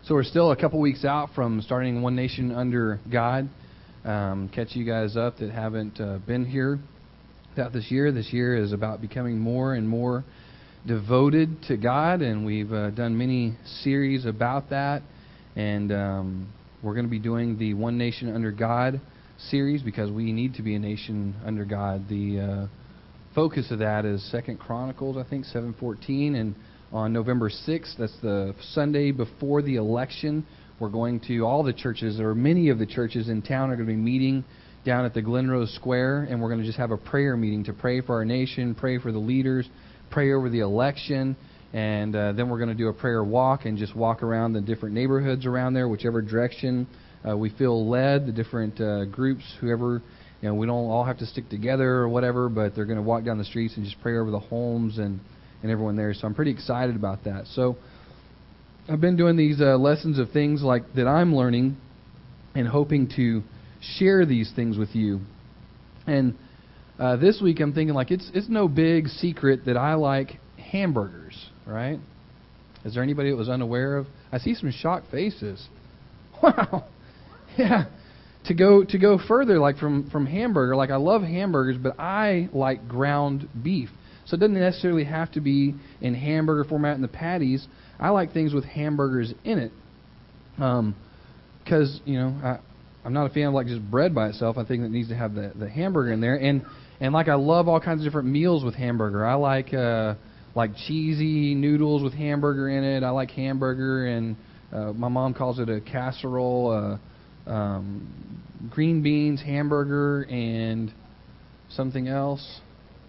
So we're still a couple weeks out from starting One Nation Under God. Catch you guys up that haven't been here throughout this year. This year is about becoming more and more devoted to God, and we've done many series about that. And we're going to be doing the One Nation Under God series because we need to be a nation under God. The focus of that is 2 Chronicles, I think, 7:14, and on November 6th, that's the Sunday before the election, we're going to, all the churches, or many of the churches in town are going to be meeting down at the Glen Rose Square, and we're going to just have a prayer meeting to pray for our nation, pray for the leaders, pray over the election, and then we're going to do a prayer walk and just walk around the different neighborhoods around there, whichever direction we feel led, the different groups, whoever, we don't all have to stick together or whatever, but they're going to walk down the streets and just pray over the homes and everyone there. So I'm pretty excited about that. So I've been doing these lessons of things like that I'm learning and hoping to share these things with you. And this week I'm thinking like it's no big secret that I like hamburgers, right? Is there anybody that was unaware of? I see some shocked faces. Wow. Yeah. To go further, like from hamburger, like I love hamburgers, but I like ground beef. So it doesn't necessarily have to be in hamburger format in the patties. I like things with hamburgers in it. Because, I'm not a fan of like just bread by itself. I think it needs to have the hamburger in there. And like I love all kinds of different meals with hamburger. I like cheesy noodles with hamburger in it. I like hamburger, and my mom calls it a casserole, green beans, hamburger, and something else.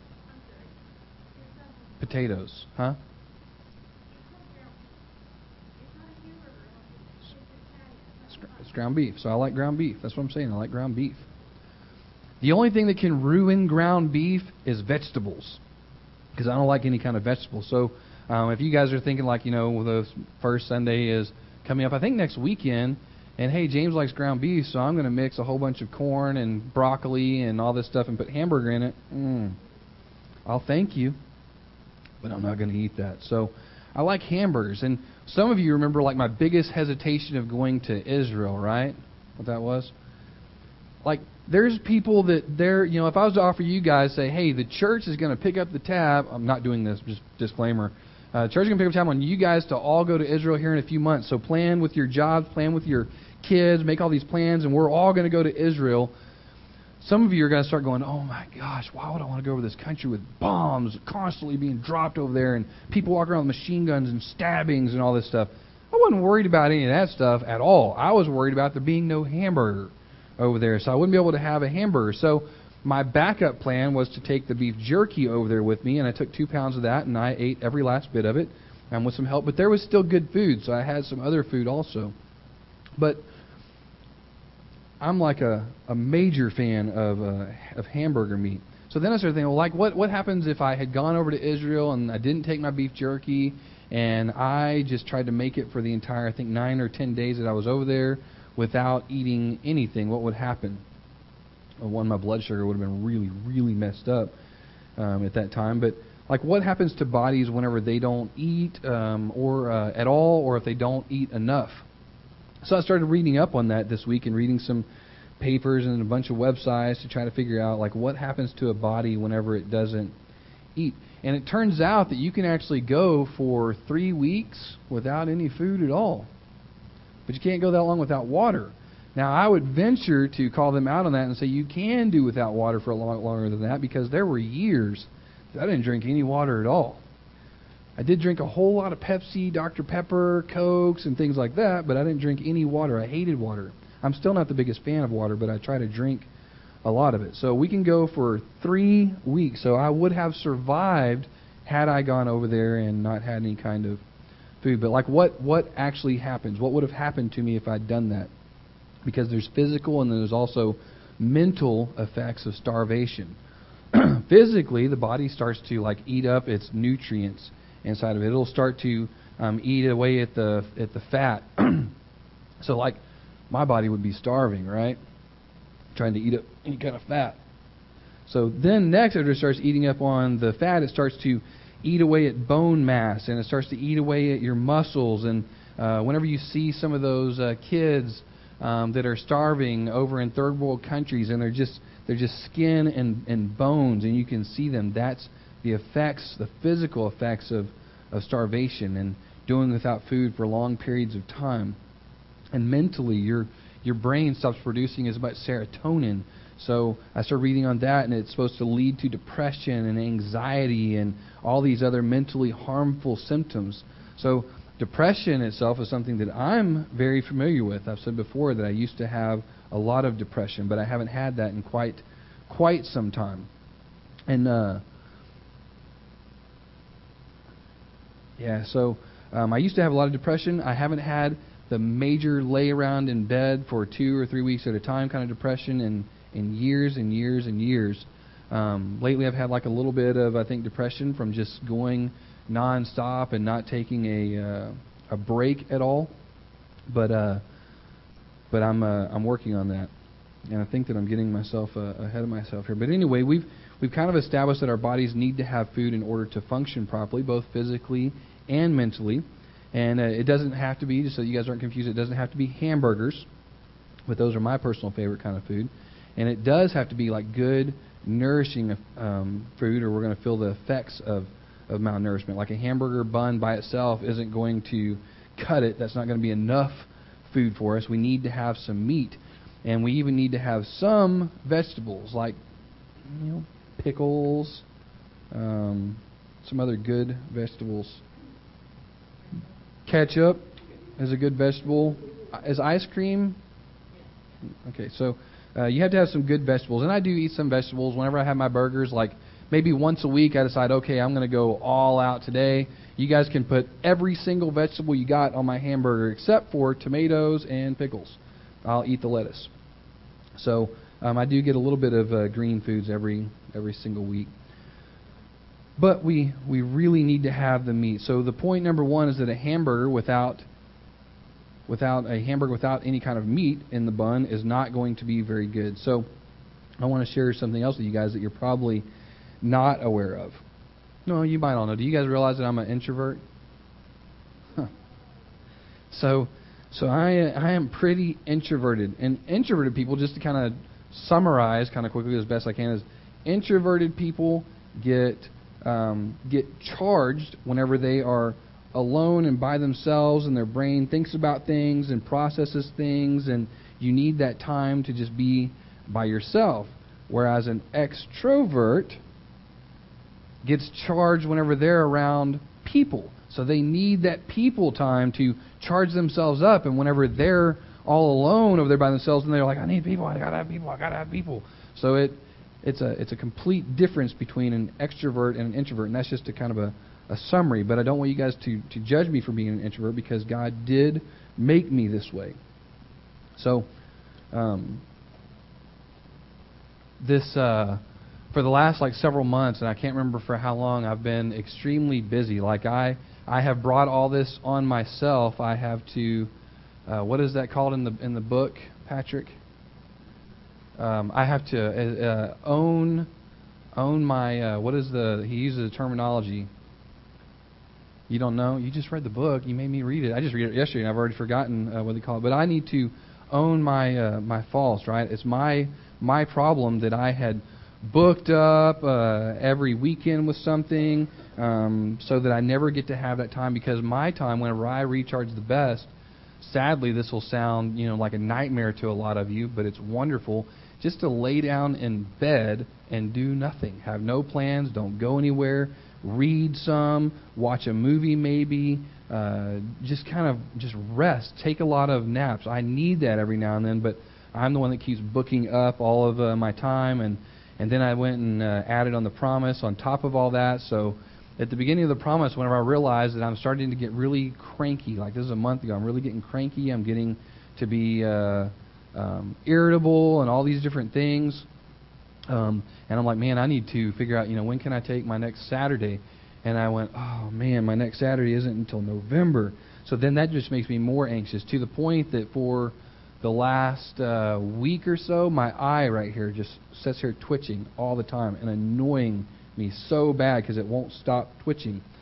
Potatoes, huh? It's ground beef. So I like ground beef. That's what I'm saying. I like ground beef. The only thing that can ruin ground beef is vegetables, because I don't like any kind of vegetables. So if you guys are thinking like, the first Sunday is coming up, I think next weekend, and hey, James likes ground beef, so I'm going to mix a whole bunch of corn and broccoli and all this stuff and put hamburger in it. I'll thank you, but I'm not going to eat that. So I like hamburgers. And some of you remember like my biggest hesitation of going to Israel, right? What that was? Like there's people that if I was to offer you guys, say, hey, the church is going to pick up the tab. I'm not doing this, just disclaimer. Church is going to pick up the tab on you guys to all go to Israel here in a few months. So plan with your jobs, plan with your kids, make all these plans, and we're all going to go to Israel. Some of you are going to start going, oh my gosh, why would I want to go over this country with bombs constantly being dropped over there and people walking around with machine guns and stabbings and all this stuff? I wasn't worried about any of that stuff at all. I was worried about there being no hamburger over there, so I wouldn't be able to have a hamburger. So my backup plan was to take the beef jerky over there with me, and I took 2 pounds of that, and I ate every last bit of it with some help. But there was still good food, so I had some other food also. But I'm like a major fan of hamburger meat. So then I started thinking, well, like what happens if I had gone over to Israel and I didn't take my beef jerky and I just tried to make it for the entire, I think, 9 or 10 days that I was over there without eating anything? What would happen? Well, one, my blood sugar would have been really, really messed up at that time. But like what happens to bodies whenever they don't eat or at all, or if they don't eat enough? So I started reading up on that this week and reading some papers and a bunch of websites to try to figure out like what happens to a body whenever it doesn't eat. And it turns out that you can actually go for 3 weeks without any food at all. But you can't go that long without water. Now, I would venture to call them out on that and say you can do without water for a lot longer than that, because there were years that I didn't drink any water at all. I did drink a whole lot of Pepsi, Dr. Pepper, Cokes, and things like that, but I didn't drink any water. I hated water. I'm still not the biggest fan of water, but I try to drink a lot of it. So we can go for 3 weeks. So I would have survived had I gone over there and not had any kind of food. But like what actually happens? What would have happened to me if I'd done that? Because there's physical and then there's also mental effects of starvation. Physically, the body starts to like eat up its nutrients inside of it. It'll start to eat away at the fat. So like my body would be starving, right? Trying to eat up any kind of fat. So then next, after it starts eating up on the fat, it starts to eat away at bone mass, and it starts to eat away at your muscles, and Whenever you see some of those kids that are starving over in third world countries, and they're just skin and bones, and you can see them. That's the effects, the physical effects of starvation and doing without food for long periods of time. And mentally, your brain stops producing as much serotonin. So I started reading on that, and it's supposed to lead to depression and anxiety and all these other mentally harmful symptoms. So depression itself is something that I'm very familiar with. I've said before that I used to have a lot of depression, but I haven't had that in quite some time. And so I used to have a lot of depression. I haven't had the major lay around in bed for 2 or 3 weeks at a time kind of depression in years and years and years. Lately I've had like a little bit of, I think, depression from just going nonstop and not taking a break at all. But I'm working on that, and I think that I'm getting myself ahead of myself here. But anyway, we've kind of established that our bodies need to have food in order to function properly, both physically and mentally. And it doesn't have to be, just so you guys aren't confused, it doesn't have to be hamburgers, but those are my personal favorite kind of food. And it does have to be like good, nourishing food, or we're going to feel the effects of malnourishment. Like a hamburger bun by itself isn't going to cut it. That's not going to be enough food for us. We need to have some meat, and we even need to have some vegetables, like pickles, some other good vegetables. Ketchup is a good vegetable. Is ice cream? Okay, so you have to have some good vegetables. And I do eat some vegetables whenever I have my burgers. Like maybe once a week I decide, okay, I'm going to go all out today. You guys can put every single vegetable you got on my hamburger except for tomatoes and pickles. I'll eat the lettuce. So I do get a little bit of green foods every single week. But we really need to have the meat. So the point number one is that a hamburger without any kind of meat in the bun is not going to be very good. So I want to share something else with you guys that you're probably not aware of. No, you might all know. Do you guys realize that I'm an introvert? Huh. So I am pretty introverted. And introverted people, just to kind of summarize kind of quickly as best I can, is introverted people get charged whenever they are alone and by themselves, and their brain thinks about things and processes things, and you need that time to just be by yourself. Whereas an extrovert gets charged whenever they're around people. So they need that people time to charge themselves up, and whenever they're all alone over there by themselves, and they're like, I need people, I gotta have people. So it's a complete difference between an extrovert and an introvert, and that's just a kind of a summary. But I don't want you guys to judge me for being an introvert, because God did make me this way. So for the last several months, and I can't remember for how long, I've been extremely busy. Like I have brought all this on myself. I have to what is that called in the book, Patrick? I have to own my what is he uses the terminology. You don't know? You just read the book. You made me read it. I just read it yesterday, and I've already forgotten what they call it. But I need to own my faults, right? It's my problem that I had booked up every weekend with something, so that I never get to have that time, because my time, whenever I recharge the best, sadly, this will sound like a nightmare to a lot of you, but it's wonderful just to lay down in bed and do nothing. Have no plans, don't go anywhere, read some, watch a movie maybe, just rest, take a lot of naps. I need that every now and then, but I'm the one that keeps booking up all of my time, and then I went and added on the promise on top of all that. So at the beginning of the promise, whenever I realized that I'm starting to get really cranky, like this is a month ago, I'm really getting cranky, I'm getting to be irritable and all these different things. And I'm like, man, I need to figure out, when can I take my next Saturday? And I went, oh man, my next Saturday isn't until November. So then that just makes me more anxious, to the point that for the last week or so, my eye right here just sits here twitching all the time and annoying me so bad because it won't stop twitching.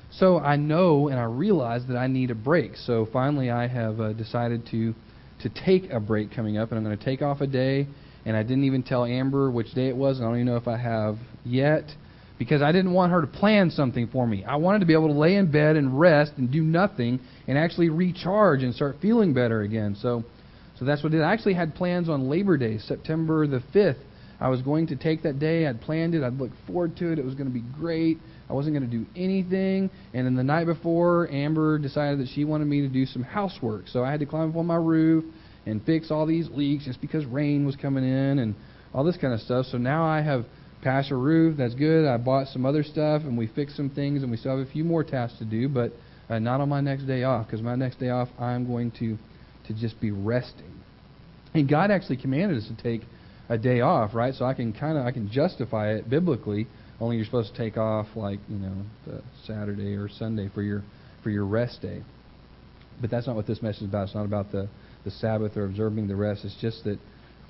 So I know and I realize that I need a break. So finally I have decided to take a break coming up, and I'm going to take off a day. And I didn't even tell Amber which day it was, and I don't even know if I have yet, because I didn't want her to plan something for me. I wanted to be able to lay in bed and rest and do nothing and actually recharge and start feeling better again. So that's what I did. I actually had plans on Labor Day, September the 5th. I was going to take that day. I'd planned it. I'd looked forward to it. It was going to be great. I wasn't going to do anything. And then the night before, Amber decided that she wanted me to do some housework. So I had to climb up on my roof and fix all these leaks just because rain was coming in and all this kind of stuff. So now I have patched a roof. That's good. I bought some other stuff, and we fixed some things, and we still have a few more tasks to do, but not on my next day off, because my next day off I'm going to just be resting. And God actually commanded us to take a day off, right? So I can justify it biblically. Only you're supposed to take off the Saturday or Sunday for your rest day. But that's not what this message is about. It's not about the Sabbath or observing the rest. It's just that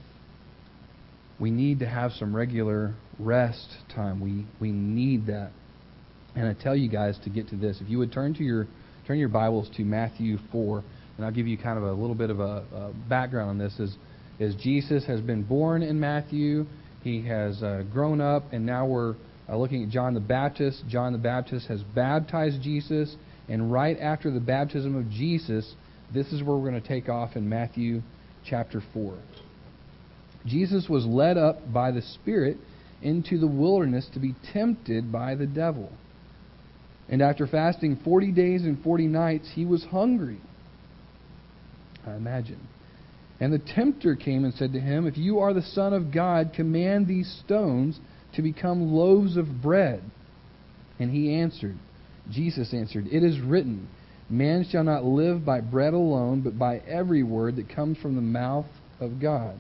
we need to have some regular rest time. We need that. And I tell you guys to get to this. If you would turn your Bibles to Matthew 4, and I'll give you kind of a little bit of a background on this. Is Jesus has been born in Matthew. He has grown up, and now we're looking at John the Baptist. John the Baptist has baptized Jesus, and right after the baptism of Jesus, this is where we're going to take off in Matthew chapter 4. Jesus was led up by the Spirit into the wilderness to be tempted by the devil. And after fasting 40 days and 40 nights, he was hungry. I imagine. And the tempter came and said to him, "If you are the Son of God, command these stones to become loaves of bread." And Jesus answered, "It is written, man shall not live by bread alone, but by every word that comes from the mouth of God."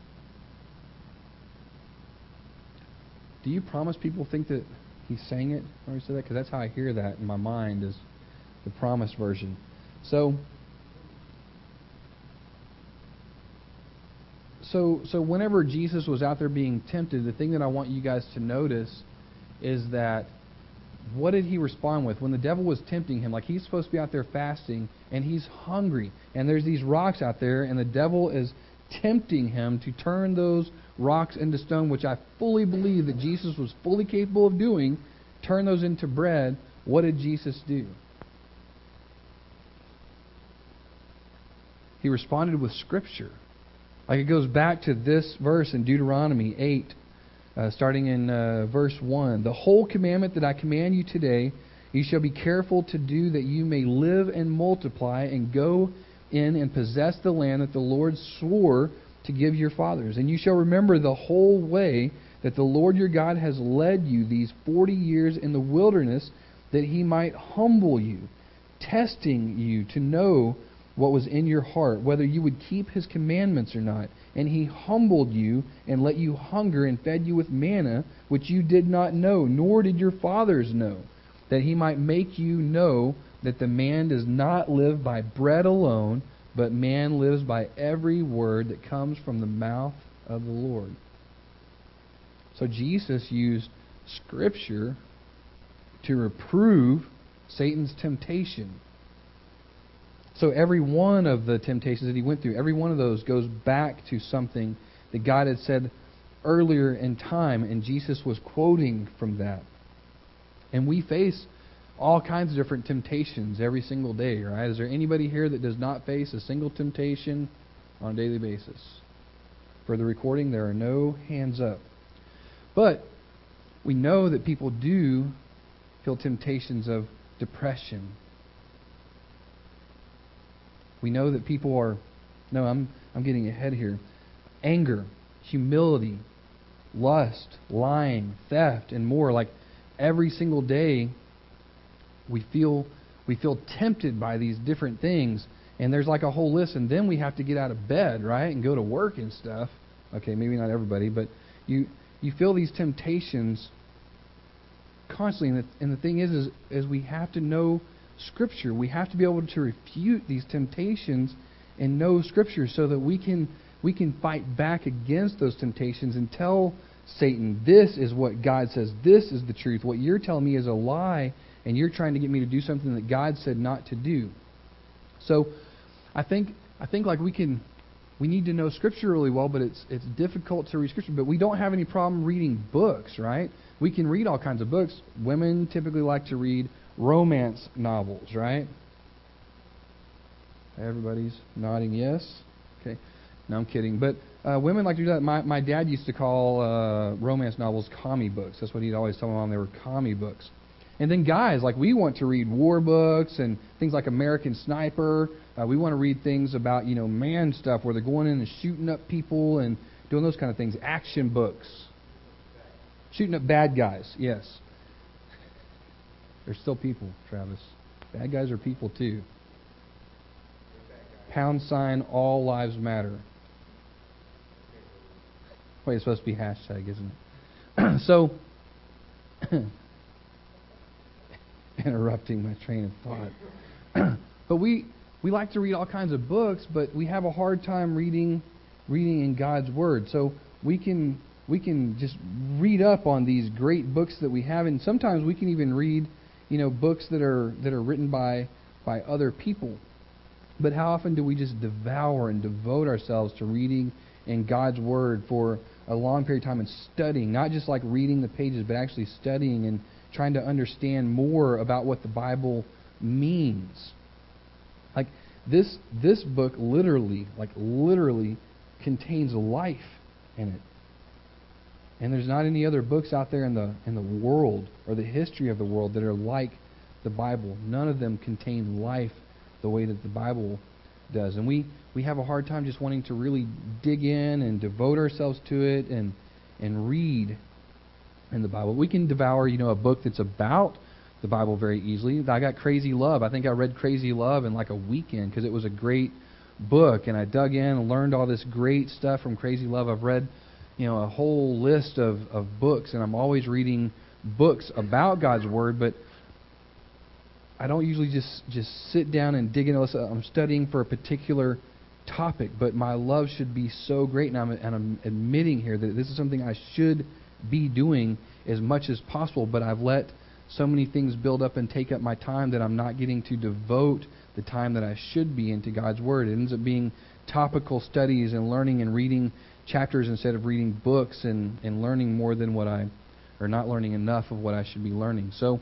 Do you promise people think that he sang it when he said that? Because that's how I hear that in my mind, is the promise version. So whenever Jesus was out there being tempted, the thing that I want you guys to notice is that what did he respond with? When the devil was tempting him, like he's supposed to be out there fasting, and he's hungry, and there's these rocks out there, and the devil is tempting him to turn those rocks into stone, which I fully believe that Jesus was fully capable of doing, turn those into bread. What did Jesus do? He responded with Scripture. Like it goes back to this verse in Deuteronomy 8, starting in verse 1. "The whole commandment that I command you today, you shall be careful to do, that you may live and multiply and go in and possess the land that the Lord swore to give your fathers. And you shall remember the whole way that the Lord your God has led you these 40 years in the wilderness, that he might humble you, testing you to know what was in your heart, whether you would keep his commandments or not. And he humbled you and let you hunger and fed you with manna, which you did not know, nor did your fathers know, that he might make you know that the man does not live by bread alone, but man lives by every word that comes from the mouth of the Lord." So Jesus used Scripture to reprove Satan's temptation. So every one of the temptations that he went through, every one of those goes back to something that God had said earlier in time, and Jesus was quoting from that. And we face all kinds of different temptations every single day, right? Is there anybody here that does not face a single temptation on a daily basis? For the recording, there are no hands up. But we know that people do feel temptations of depression. We know that people are, I'm getting ahead here. Anger, humility, lust, lying, theft, and more. Like every single day, we feel tempted by these different things, and there's like a whole list, and then we have to get out of bed, right, and go to work and stuff. Okay, maybe not everybody, but you feel these temptations constantly, and the thing is we have to know Scripture. We have to be able to refute these temptations and know Scripture so that we can fight back against those temptations and tell Satan, this is what God says, this is the truth. What you're telling me is a lie, and you're trying to get me to do something that God said not to do. So I think like we need to know Scripture really well, but it's difficult to read Scripture. But we don't have any problem reading books, right? We can read all kinds of books. Women typically like to read romance novels, right? Everybody's nodding yes. Okay. No, I'm kidding. But women like to do that. My dad used to call romance novels commie books. That's what he'd always tell my mom. They were commie books. And then guys, like we want to read war books and things like American Sniper. We want to read things about, man stuff where they're going in and shooting up people and doing those kind of things. Action books. Shooting up bad guys, yes. They're still people, Travis. Bad guys are people too. # all lives matter. Wait, it's supposed to be hashtag, isn't it? So, interrupting my train of thought. But we like to read all kinds of books, but we have a hard time reading in God's Word. So we can just read up on these great books that we have, and sometimes we can even read, books that are written by other people. But how often do we just devour and devote ourselves to reading in God's Word for a long period of time and studying, not just like reading the pages, but actually studying and trying to understand more about what the Bible means? Like this book literally contains life in it. And there's not any other books out there in the world or the history of the world that are like the Bible. None of them contain life the way that the Bible does. And we have a hard time just wanting to really dig in and devote ourselves to it and read in the Bible. We can devour, a book that's about the Bible very easily. I got Crazy Love. I think I read Crazy Love in like a weekend because it was a great book, and I dug in and learned all this great stuff from Crazy Love. I've read, a whole list of books, and I'm always reading books about God's Word, but I don't usually just sit down and dig into this. I'm studying for a particular topic, but my love should be so great, and I'm admitting here that this is something I should be doing as much as possible, but I've let so many things build up and take up my time that I'm not getting to devote the time that I should be into God's Word. It ends up being topical studies and learning and reading chapters instead of reading books and learning more than or not learning enough of what I should be learning. So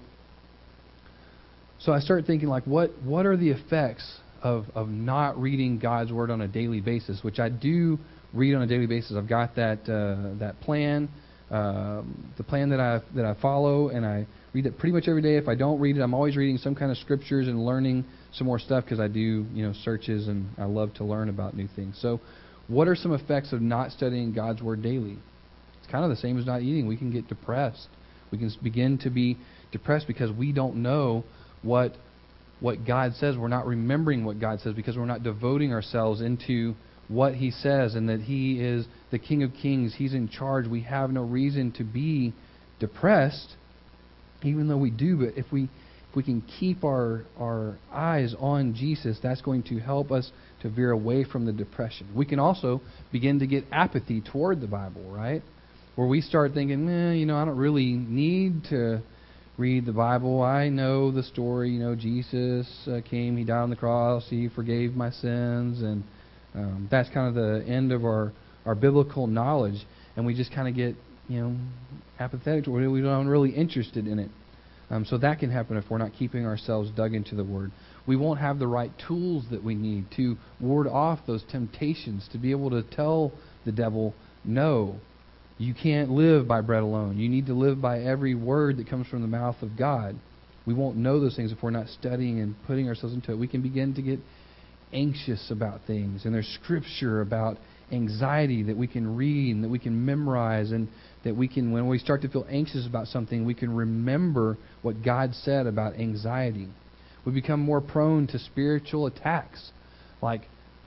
I started thinking, like, what are the effects of not reading God's Word on a daily basis, which I do read on a daily basis. I've got that plan, the plan that I follow, and I read it pretty much every day. If I don't read it, I'm always reading some kind of scriptures and learning some more stuff because I do, searches, and I love to learn about new things. So what are some effects of not studying God's Word daily? It's kind of the same as not eating. We can get depressed. We can begin to be depressed because we don't know what God says. We're not remembering what God says because we're not devoting ourselves into what He says and that He is the King of Kings. He's in charge. We have no reason to be depressed, even though we do. But if we can keep our eyes on Jesus, that's going to help us to veer away from the depression. We can also begin to get apathy toward the Bible, right? Where we start thinking, I don't really need to read the Bible. I know the story. Jesus came, He died on the cross, He forgave my sins, and that's kind of the end of our biblical knowledge. And we just kind of get, apathetic toward it. We're not really interested in it. So that can happen if we're not keeping ourselves dug into the Word. We won't have the right tools that we need to ward off those temptations, to be able to tell the devil, no, you can't live by bread alone. You need to live by every word that comes from the mouth of God. We won't know those things if we're not studying and putting ourselves into it. We can begin to get anxious about things. And there's scripture about anxiety that we can read and that we can memorize, and that we can, when we start to feel anxious about something, we can remember what God said about anxiety. We become more prone to spiritual attacks. Like,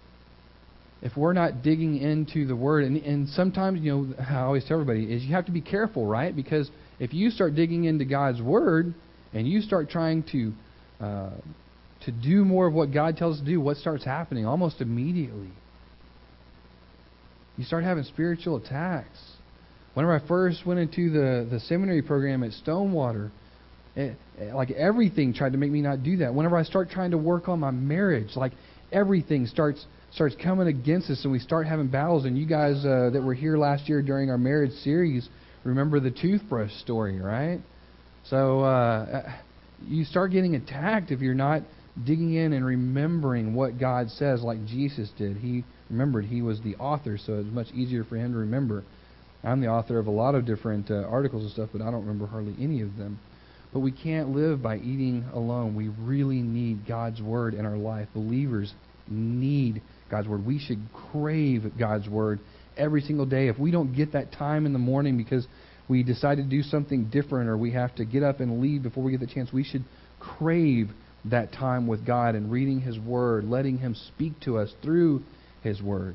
if we're not digging into the Word, and sometimes, I always tell everybody, is you have to be careful, right? Because if you start digging into God's Word, and you start trying to do more of what God tells us to do, what starts happening almost immediately? You start having spiritual attacks. Whenever I first went into the seminary program at Stonewater, Like everything tried to make me not do that. Whenever I start trying to work on my marriage, like everything starts coming against us, and we start having battles. And you guys that were here last year during our marriage series remember the toothbrush story, right? So you start getting attacked if you're not digging in and remembering what God says like Jesus did. He remembered he was the author, so it's much easier for him to remember. I'm the author of a lot of different articles and stuff, but I don't remember hardly any of them. But we can't live by eating alone. We really need God's Word in our life. Believers need God's Word. We should crave God's Word every single day. If we don't get that time in the morning because we decide to do something different, or we have to get up and leave before we get the chance, we should crave that time with God and reading His Word, letting Him speak to us through His Word.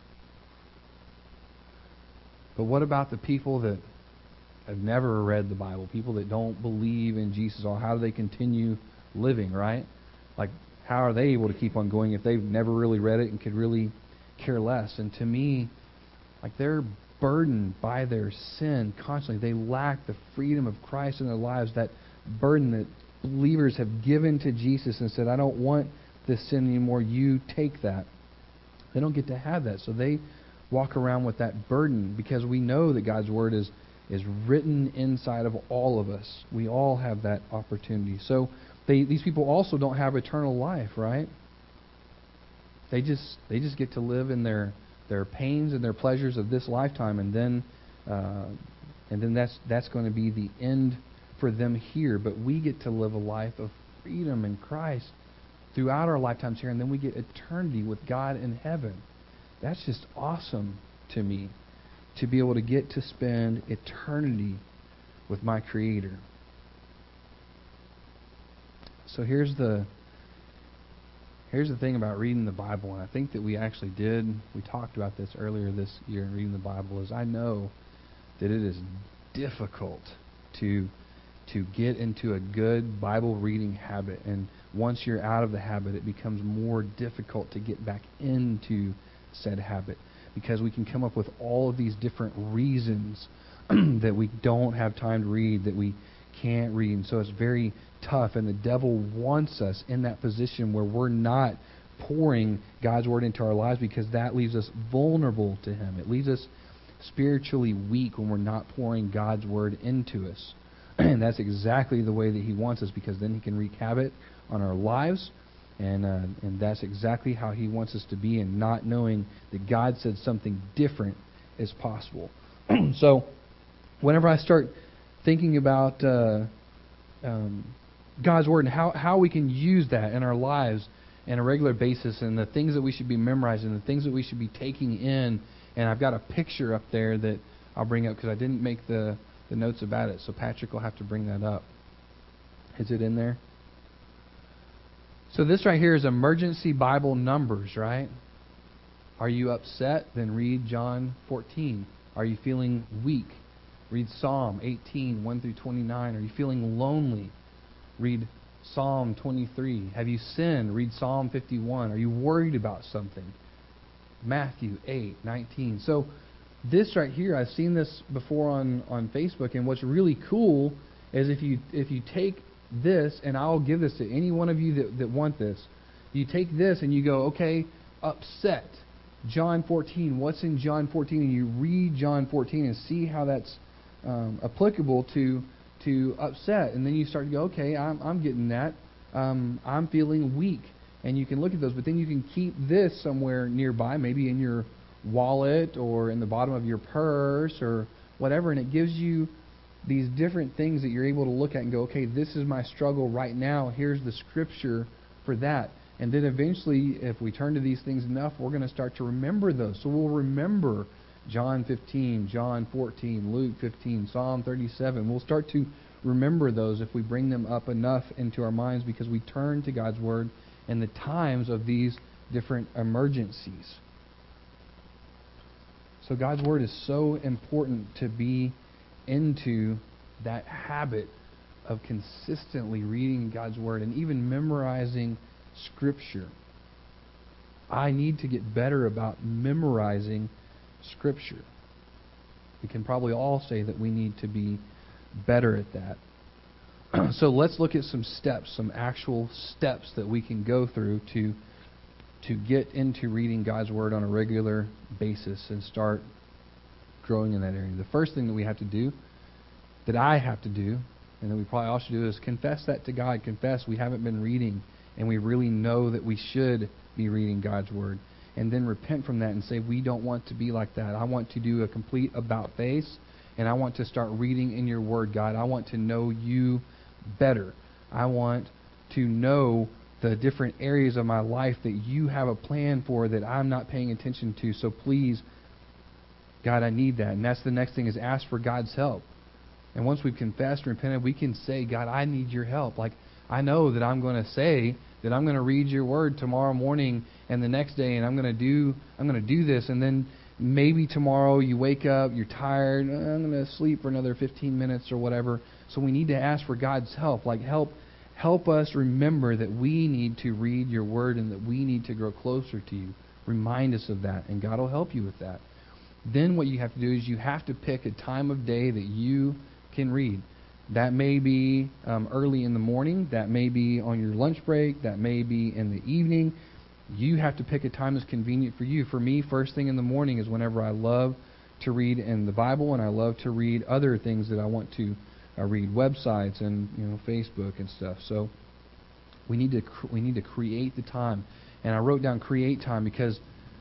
But what about the people that have never read the Bible, people that don't believe in Jesus? Or how do they continue living, right? Like, how are they able to keep on going if they've never really read it and could really care less? And to me, like, they're burdened by their sin constantly. They lack the freedom of Christ in their lives, that burden that believers have given to Jesus and said, I don't want this sin anymore, you take that. They don't get to have that, so they walk around with that burden, because we know that God's Word is written inside of all of us. We all have that opportunity. So these people also don't have eternal life, right? They just get to live in their pains and their pleasures of this lifetime, and then that's going to be the end for them here. But we get to live a life of freedom in Christ throughout our lifetimes here, and then we get eternity with God in heaven. That's just awesome to me, to be able to get to spend eternity with my Creator. So here's the thing about reading the Bible, and I think that we talked about this earlier this year in reading the Bible, is I know that it is difficult to get into a good Bible reading habit, and once you're out of the habit, it becomes more difficult to get back into said habit, because we can come up with all of these different reasons that we don't have time to read, that we can't read, and so it's very tough, and the devil wants us in that position where we're not pouring God's Word into our lives, because that leaves us vulnerable to Him. It leaves us spiritually weak when we're not pouring God's Word into us. And that's exactly the way that He wants us, because then He can wreak havoc on our lives, and that's exactly how He wants us to be, and not knowing that God said something different is possible. So whenever I start thinking about God's Word and how we can use that in our lives on a regular basis, and the things that we should be memorizing, the things that we should be taking in, and I've got a picture up there that I'll bring up because I didn't make the notes about it, so Patrick will have to bring that up. Is it in there? So this right here is emergency Bible numbers, right? Are you upset? Then read John 14. Are you feeling weak? Read Psalm 18, 1 through 29. Are you feeling lonely? Read Psalm 23. Have you sinned? Read Psalm 51. Are you worried about something? Matthew 8, 19. So this right here, I've seen this before on Facebook, and what's really cool is if you take this, and I'll give this to any one of you that want this, you take this and you go, okay, upset, John 14, what's in John 14, and you read John 14 and see how that's applicable to upset, and then you start to go, okay, I'm getting that, I'm feeling weak, and you can look at those, but then you can keep this somewhere nearby, maybe in your wallet or in the bottom of your purse or whatever, and it gives you these different things that you're able to look at and go, okay, this is my struggle right now, here's the scripture for that. And then eventually, if we turn to these things enough, we're going to start to remember those. So we'll remember John 15, John 14, Luke 15, Psalm 37. We'll start to remember those if we bring them up enough into our minds, because we turn to God's Word in the times of these different emergencies. So God's Word is so important to be into that habit of consistently reading God's Word and even memorizing Scripture. I need to get better about memorizing Scripture. We can probably all say that we need to be better at that. So let's look at some steps, some actual steps that we can go through to get into reading God's Word on a regular basis and start growing in that area. The first thing that we have to do, that I have to do, and that we probably all should do, is confess that to God. Confess we haven't been reading, and we really know that we should be reading God's Word. And then repent from that and say, we don't want to be like that. I want to do a complete about-face, and I want to start reading in your Word, God. I want to know you better. I want to know the different areas of my life that you have a plan for that I'm not paying attention to. So please, God, I need that. And that's the next thing, is ask for God's help. And once we've confessed and repented, we can say, God, I need your help. Like, I know that I'm going to say that I'm going to read your Word tomorrow morning and the next day, and I'm going to do this, and then maybe tomorrow you wake up, you're tired, I'm going to sleep for another 15 minutes or whatever. So we need to ask for God's help. Like, help us remember that we need to read your Word and that we need to grow closer to you. Remind us of that, and God will help you with that. Then what you have to do is you have to pick a time of day that you can read. That may be early in the morning. That may be on your lunch break. That may be in the evening. You have to pick a time that's convenient for you. For me, first thing in the morning is whenever I love to read in the Bible, and I love to read other things that I want to read, websites and Facebook and stuff. So we need to create the time. And I wrote down create time because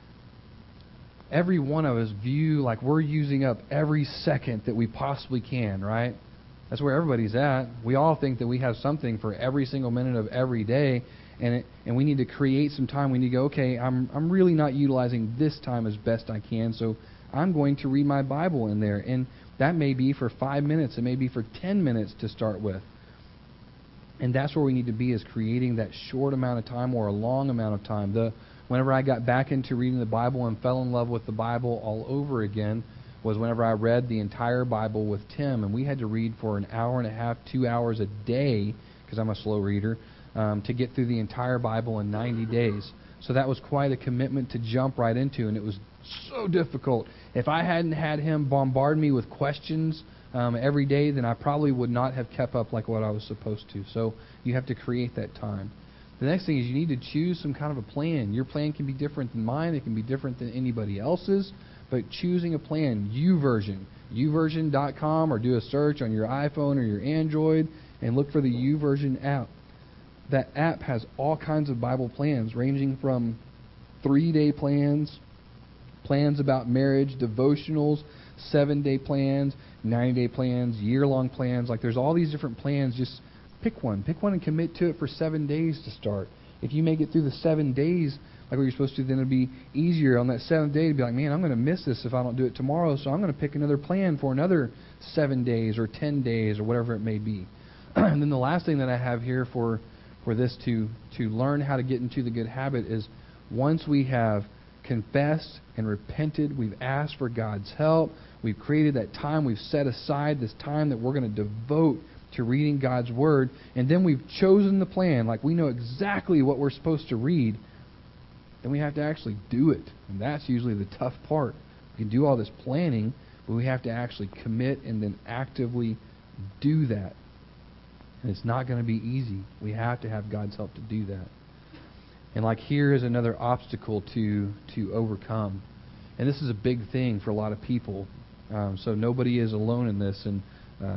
every one of us view like we're using up every second that we possibly can, right? That's where everybody's at. We all think that we have something for every single minute of every day, and we need to create some time. We need to go, okay, I'm really not utilizing this time as best I can, so I'm going to read my Bible in there. And that may be for 5 minutes. It may be for 10 minutes to start with. And that's where we need to be, is creating that short amount of time or a long amount of time. Whenever I got back into reading the Bible and fell in love with the Bible all over again was whenever I read the entire Bible with Tim. And we had to read for an hour and a half, 2 hours a day, because I'm a slow reader, to get through the entire Bible in 90 days. So that was quite a commitment to jump right into, and it was so difficult. If I hadn't had him bombard me with questions every day, then I probably would not have kept up like what I was supposed to. So you have to create that time. The next thing is you need to choose some kind of a plan. Your plan can be different than mine. It can be different than anybody else's. But choosing a plan, YouVersion.com, or do a search on your iPhone or your Android and look for the YouVersion app. That app has all kinds of Bible plans, ranging from 3-day plans, plans about marriage, devotionals, 7-day plans, 90-day plans, year-long plans. Like, there's all these different plans. Just pick one and commit to it for 7 days to start. If you make it through the 7 days like what you're supposed to, then it'll be easier on that 7th day to be like, man, I'm going to miss this if I don't do it tomorrow, so I'm going to pick another plan for another 7 days or 10 days or whatever it may be. And then the last thing that I have here for this to learn how to get into the good habit is, once we have confessed and repented, we've asked for God's help, we've created that time, we've set aside this time that we're going to devote to reading God's Word, and then we've chosen the plan, like we know exactly what we're supposed to read, then we have to actually do it. And that's usually the tough part. We can do all this planning, but we have to actually commit and then actively do that. And it's not going to be easy. We have to have God's help to do that. And like, here is another obstacle to overcome. And this is a big thing for a lot of people. So nobody is alone in this, and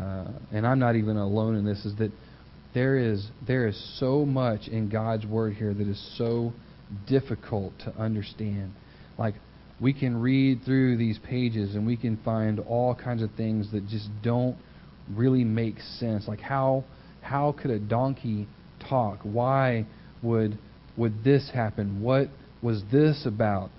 I'm not even alone in this, is that there is so much in God's Word here that is so difficult to understand. Like, we can read through these pages and we can find all kinds of things that just don't really make sense. Like, how could a donkey talk? Why would this happen? What was this about?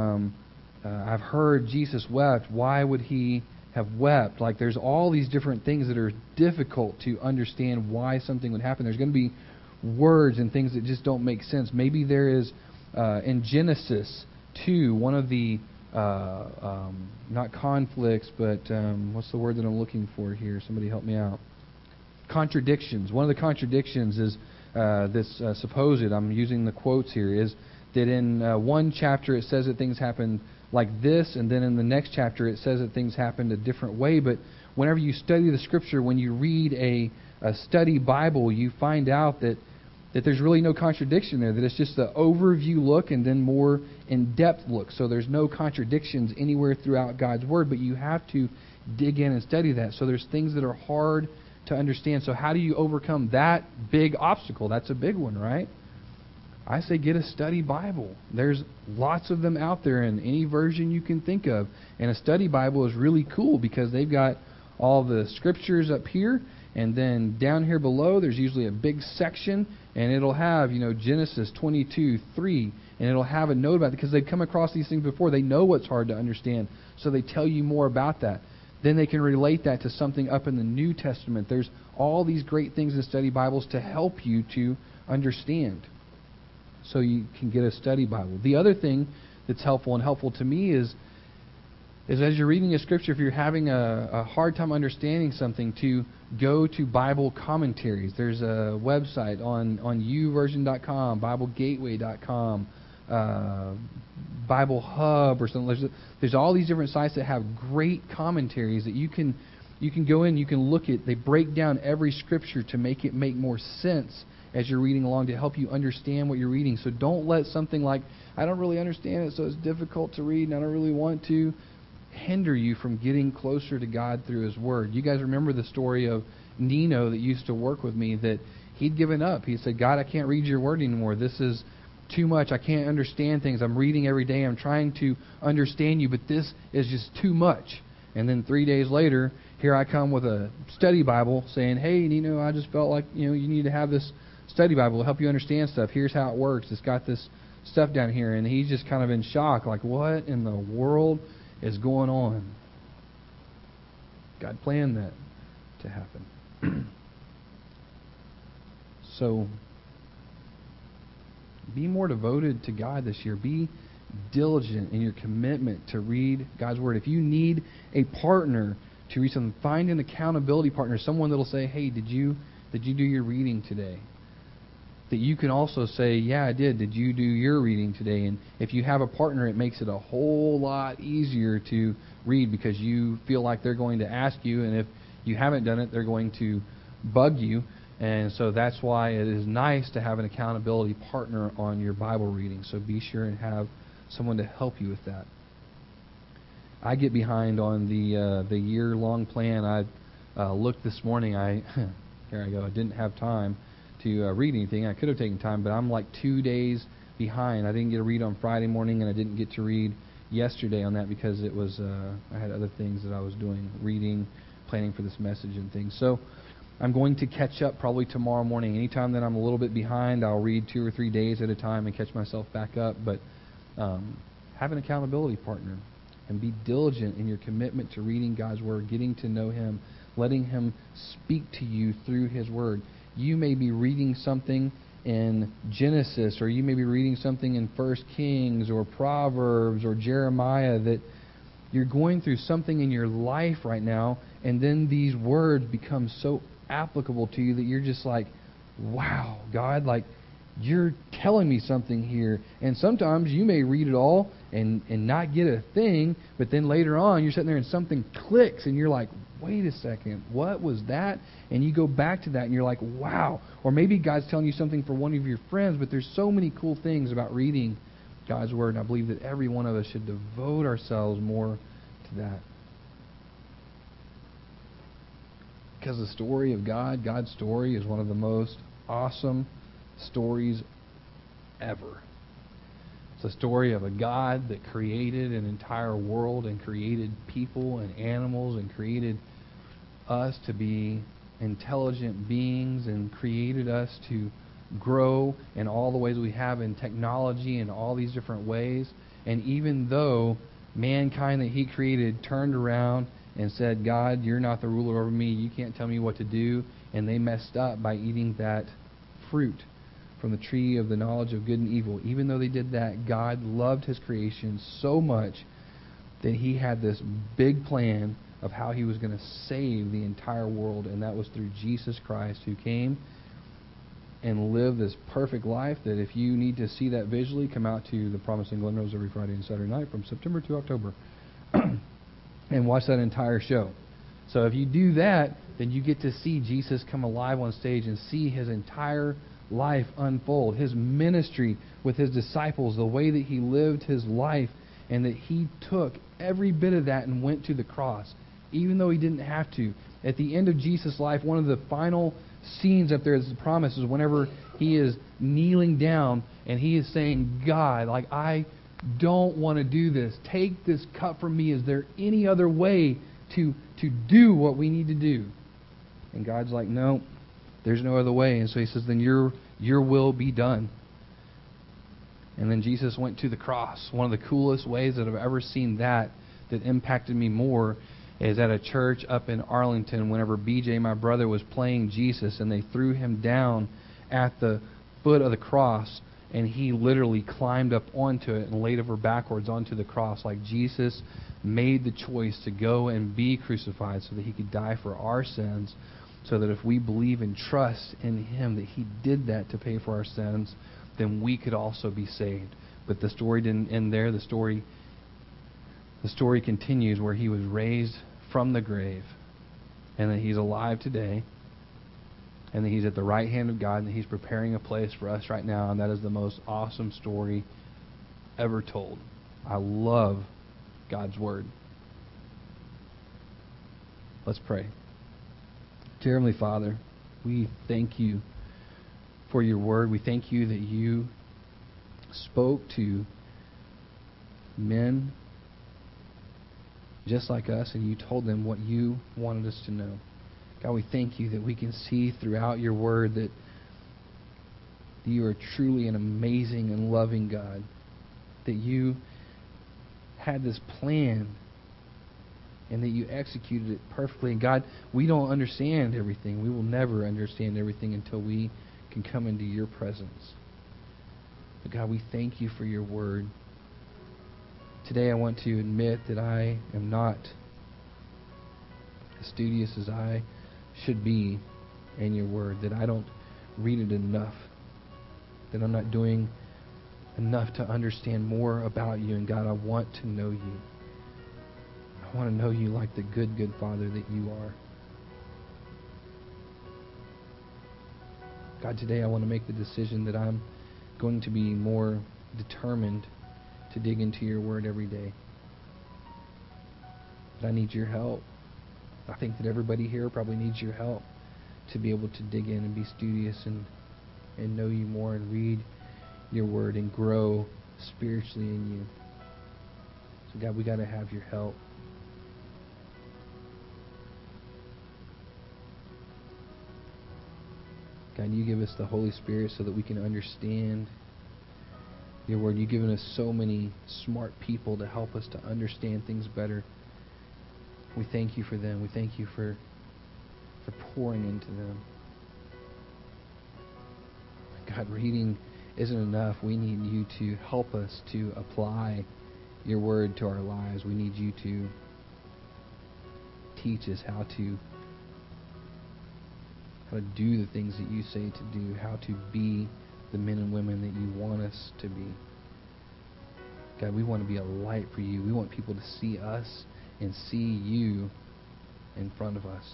I've heard Jesus wept. Why would he have wept? Like, there's all these different things that are difficult to understand why something would happen. There's going to be words and things that just don't make sense. Maybe there is, in Genesis 2, one of the, not conflicts, but what's the word that I'm looking for here? Somebody help me out. Contradictions. One of the contradictions is this supposed, I'm using the quotes here, is that in one chapter it says that things happen like this, and then in the next chapter it says that things happened a different way. But whenever you study the Scripture, when you read a a study Bible, you find out that there's really no contradiction there, that it's just an overview look and then more in-depth look. So there's no contradictions anywhere throughout God's Word, but you have to dig in and study that. So there's things that are hard to understand. So how do you overcome that big obstacle? That's a big one, right? I say get a study Bible. There's lots of them out there in any version you can think of. And a study Bible is really cool because they've got all the scriptures up here, and then down here below there's usually a big section, and it'll have, Genesis 22:3, and it'll have a note about it because they've come across these things before. They know what's hard to understand, so they tell you more about that. Then they can relate that to something up in the New Testament. There's all these great things in study Bibles to help you to understand. So you can get a study Bible. The other thing that's helpful to me is as you're reading a scripture, if you're having a hard time understanding something, to go to Bible commentaries. There's a website on YouVersion.com, BibleGateway.com, Bible Hub or something. There's all these different sites that have great commentaries that you can go in, you can look at. They break down every scripture to make it make more sense as you're reading along, to help you understand what you're reading. So don't let something like, I don't really understand it, so it's difficult to read and I don't really want to, hinder you from getting closer to God through His Word. You guys remember the story of Nino that used to work with me, that he'd given up. He said, God, I can't read your Word anymore. This is too much. I can't understand things. I'm reading every day. I'm trying to understand you, but this is just too much. And then 3 days later, here I come with a study Bible saying, hey, Nino, I just felt like you need to have this study Bible to help you understand stuff. Here's how it works. It's got this stuff down here. And he's just kind of in shock, like, what in the world is going on? God planned that to happen. So be more devoted to God this year. Be diligent in your commitment to read God's Word. If you need a partner to read something, find an accountability partner, someone that'll say, hey, did you do your reading today? That you can also say, yeah, I did. Did you do your reading today? And if you have a partner, it makes it a whole lot easier to read because you feel like they're going to ask you, and if you haven't done it, they're going to bug you. And so that's why it is nice to have an accountability partner on your Bible reading. So be sure and have someone to help you with that. I get behind on the year-long plan. I looked this morning. Here I go. I didn't have time to read anything. I could have taken time, but I'm like 2 days behind. I didn't get to read on Friday morning, and I didn't get to read yesterday on that because it was I had other things that I was doing, reading, planning for this message and things. So I'm going to catch up probably tomorrow morning. Anytime that I'm a little bit behind, I'll read 2 or 3 days at a time and catch myself back up. But have an accountability partner and be diligent in your commitment to reading God's Word, getting to know Him, letting Him speak to you through His Word. You may be reading something in Genesis, or you may be reading something in 1 Kings or Proverbs or Jeremiah, that you're going through something in your life right now, and then these words become so applicable to you that you're just like, wow, God, like, you're telling me something here. And sometimes you may read it all and not get a thing, but then later on you're sitting there and something clicks and you're like, wait a second, what was that? And you go back to that and you're like, wow. Or maybe God's telling you something for one of your friends, but there's so many cool things about reading God's Word, and I believe that every one of us should devote ourselves more to that. Because the story of God, God's story, is one of the most awesome stories ever. It's a story of a God that created an entire world and created people and animals and created us to be intelligent beings and created us to grow in all the ways we have in technology and all these different ways. And even though mankind that He created turned around and said, God, you're not the ruler over me, you can't tell me what to do, and they messed up by eating that fruit from the tree of the knowledge of good and evil. Even though they did that, God loved His creation so much that He had this big plan of how He was going to save the entire world, and that was through Jesus Christ, who came and lived this perfect life. That if you need to see that visually, come out to the Promising Glen Rose every Friday and Saturday night from September to October and watch that entire show. So if you do that, then you get to see Jesus come alive on stage and see his entire life unfold. His ministry with his disciples, the way that he lived his life, and that he took every bit of that and went to the cross, even though he didn't have to. At the end of Jesus' life, one of the final scenes up there is the promise is whenever he is kneeling down and he is saying, God, like, I don't want to do this. Take this cup from me. Is there any other way to do what we need to do? And God's like, no, there's no other way. And so he says, then your will be done. And then Jesus went to the cross. One of the coolest ways that I've ever seen that impacted me more is at a church up in Arlington whenever BJ, my brother, was playing Jesus and they threw him down at the foot of the cross and he literally climbed up onto it and laid over backwards onto the cross, like Jesus made the choice to go and be crucified so that he could die for our sins, so that if we believe and trust in him that he did that to pay for our sins, then we could also be saved. But the story didn't end there. The story continues where he was raised from the grave and that he's alive today and that he's at the right hand of God and that he's preparing a place for us right now, and that is the most awesome story ever told. I love God's Word. Let's pray. Dear Heavenly Father, we thank you for your Word. We thank you that you spoke to men just like us and you told them what you wanted us to know. God, we thank you that we can see throughout your Word that you are truly an amazing and loving God, that you had this plan and that you executed it perfectly. And God, we don't understand everything. We will never understand everything until we can come into your presence. But God, we thank you for your Word. Today I want to admit that I am not as studious as I should be in your Word, that I don't read it enough, that I'm not doing enough to understand more about you. And God, I want to know you. I want to know you like the good, good Father that you are. God, today I want to make the decision that I'm going to be more determined to dig into your Word every day. But I need your help. I think that everybody here probably needs your help to be able to dig in and be studious and know you more and read your Word and grow spiritually in you. So God, we got to have your help. God, you give us the Holy Spirit so that we can understand your Word. You've given us so many smart people to help us to understand things better. We thank you for them. We thank you for pouring into them. God, reading isn't enough. We need you to help us to apply your Word to our lives. We need you to teach us how to do the things that you say to do, how to be the men and women that you want us to be. God, we want to be a light for you. We want people to see us and see you in front of us.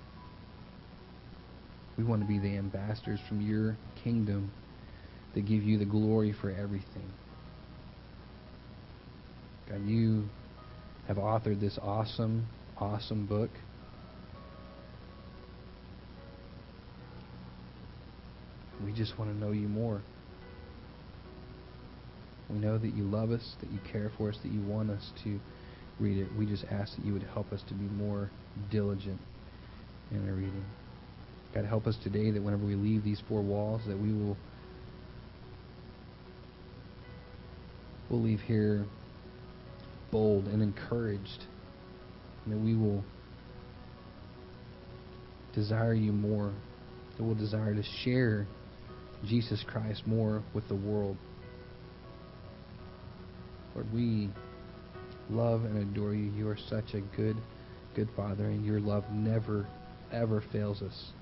We want to be the ambassadors from your kingdom that give you the glory for everything. God, you have authored this awesome, awesome book. We just want to know you more. We know that you love us, that you care for us, that you want us to read it. We just ask that you would help us to be more diligent in our reading. God, help us today that whenever we leave these four walls, that we'll leave here bold and encouraged, and that we will desire you more, that we'll desire to share Jesus Christ more with the world. Lord, we love and adore you. You are such a good, good Father, and your love never, ever fails us.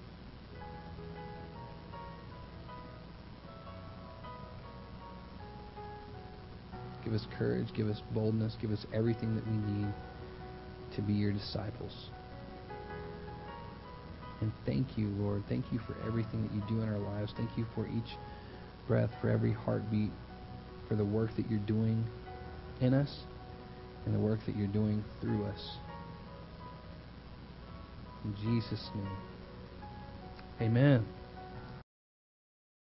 Give us courage, give us boldness, give us everything that we need to be your disciples. And thank you, Lord. Thank you for everything that you do in our lives. Thank you for each breath, for every heartbeat, for the work that you're doing in us and the work that you're doing through us. In Jesus' name. Amen.